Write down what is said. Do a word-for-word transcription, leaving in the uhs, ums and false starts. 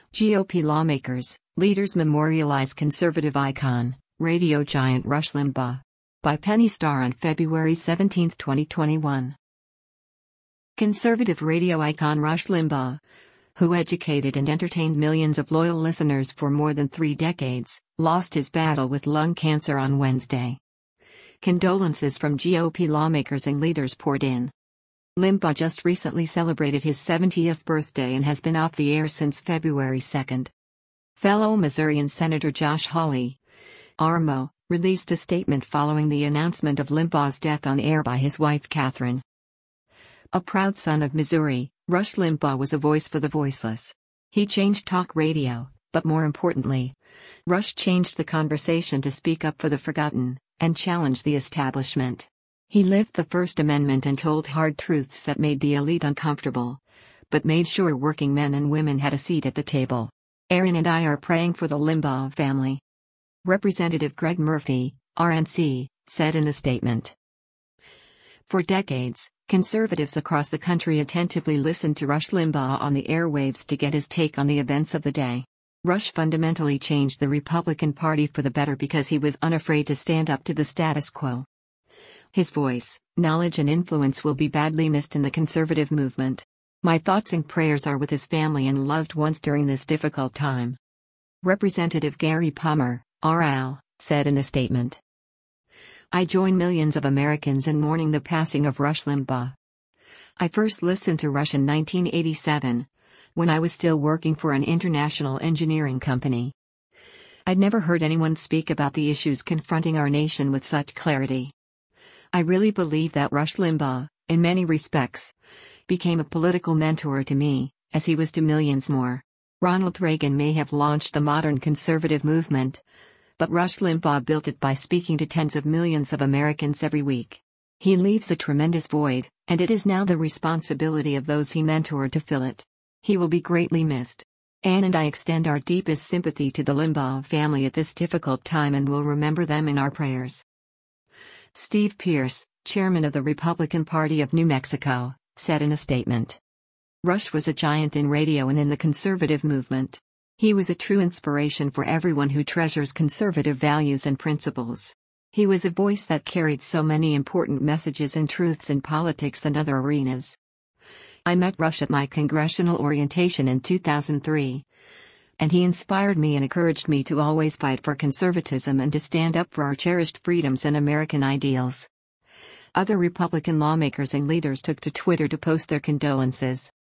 G O P lawmakers, leaders memorialize conservative icon, radio giant Rush Limbaugh. By Penny Starr on February seventeenth, twenty twenty-one. Conservative radio icon Rush Limbaugh, who educated and entertained millions of loyal listeners for more than three decades, lost his battle with lung cancer on Wednesday. Condolences from G O P lawmakers and leaders poured in. Limbaugh just recently celebrated his seventieth birthday and has been off the air since February second. Fellow Missourian Senator Josh Hawley, R M O, released a statement following the announcement of Limbaugh's death on air by his wife Catherine. A proud son of Missouri, Rush Limbaugh was a voice for the voiceless. He changed talk radio, but more importantly, Rush changed the conversation to speak up for the forgotten and challenge the establishment. He lived the First Amendment and told hard truths that made the elite uncomfortable, but made sure working men and women had a seat at the table. Aaron and I are praying for the Limbaugh family, Representative Greg Murphy, R N C, said in a statement. For decades, conservatives across the country attentively listened to Rush Limbaugh on the airwaves to get his take on the events of the day. Rush fundamentally changed the Republican Party for the better because he was unafraid to stand up to the status quo. His voice, knowledge and influence will be badly missed in the conservative movement. My thoughts and prayers are with his family and loved ones during this difficult time. Representative Gary Palmer, R L, said in a statement. I join millions of Americans in mourning the passing of Rush Limbaugh. I first listened to Rush in nineteen eighty-seven, when I was still working for an international engineering company. I'd never heard anyone speak about the issues confronting our nation with such clarity. I really believe that Rush Limbaugh, in many respects, became a political mentor to me, as he was to millions more. Ronald Reagan may have launched the modern conservative movement, but Rush Limbaugh built it by speaking to tens of millions of Americans every week. He leaves a tremendous void, and it is now the responsibility of those he mentored to fill it. He will be greatly missed. Ann and I extend our deepest sympathy to the Limbaugh family at this difficult time and will remember them in our prayers. Steve Pearce, chairman of the Republican Party of New Mexico, said in a statement. Rush was a giant in radio and in the conservative movement. He was a true inspiration for everyone who treasures conservative values and principles. He was a voice that carried so many important messages and truths in politics and other arenas. I met Rush at my congressional orientation in two thousand three, and he inspired me and encouraged me to always fight for conservatism and to stand up for our cherished freedoms and American ideals. Other Republican lawmakers and leaders took to Twitter to post their condolences.